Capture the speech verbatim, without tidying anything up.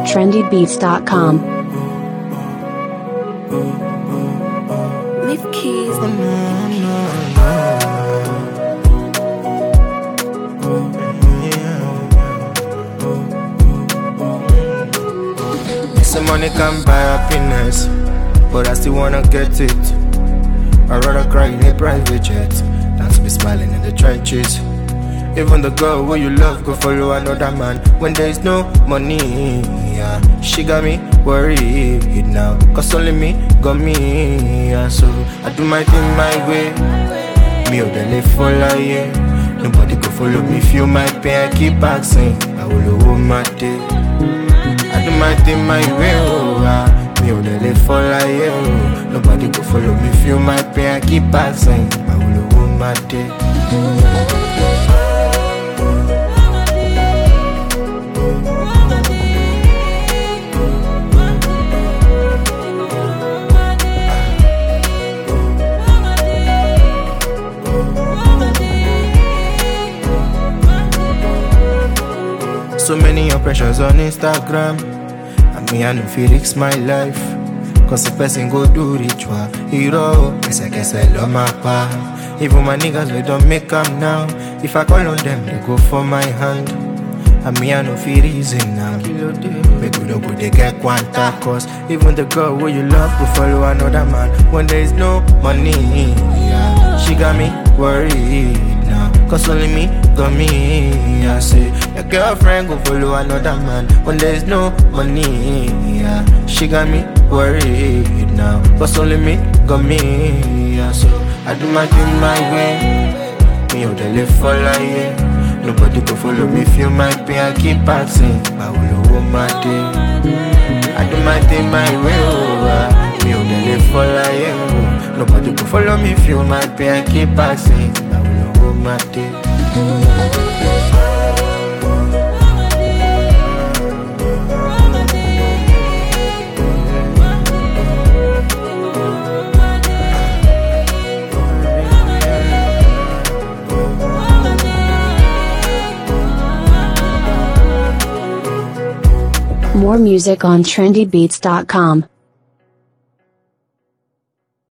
trendy beats dot com. Leave keys. Say money can buy happiness, but I still wanna get it. I'd rather cry in a private jet than to be smiling in the trenches. Even the girl who you love go follow another man when there is no money. Yeah, she got me worried now, cause only me got me. Yeah, so I do my thing my way. Me or the live for life. Nobody go follow me, feel my pain. I keep asking, I will hold my day. I do my thing my way, oh, ah. Me on the live for life, oh. Nobody go follow me, feel my pain. I keep asking, I will hold my day. So many impressions on Instagram, and me I know Felix my life. Cause the person go do ritual, hero, yes I guess I love my pa. Even my niggas they don't make them now. If I call on them, they go for my hand. And me I know feel reason now. Make we don't put the get quanta. Cause even the girl who you love go follow another man when there is no money. Yeah, she got me worried now, cause only me got me. I say your girlfriend go follow another man when there is no money. Yeah, she got me worried now, cause only me got me. Yeah, so I do my thing my way. Me out there live for life. Nobody go follow me, feel my pain. I keep asking, I will hold my day. I do my thing my way. Oh, ah. Me out there live for life. Nobody go follow me, feel my pain. I keep asking, I will hold my day. More music on trendy beats dot com.